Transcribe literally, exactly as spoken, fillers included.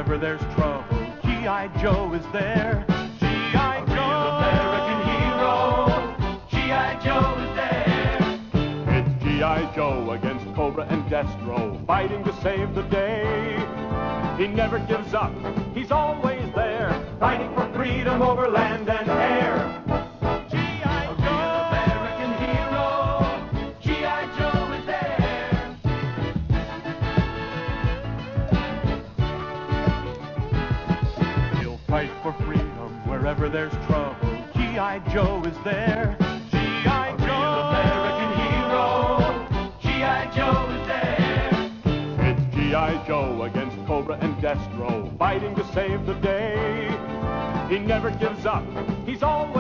wherever there's trouble, G I. Joe is there. G I. Joe, American hero, G I. Joe is there. It's G I. Joe against Cobra and Destro, fighting to save the day. He never gives up, he's always there, fighting for freedom over land and air. G I. Joe, American hero, G I. Joe is there. He'll fight for freedom wherever there's trouble, G I. Joe is there. G I. Joe, American hero, G I. Joe is there. It's G I. Joe against Cobra and Destro, fighting to save the day. He never gives up, he's always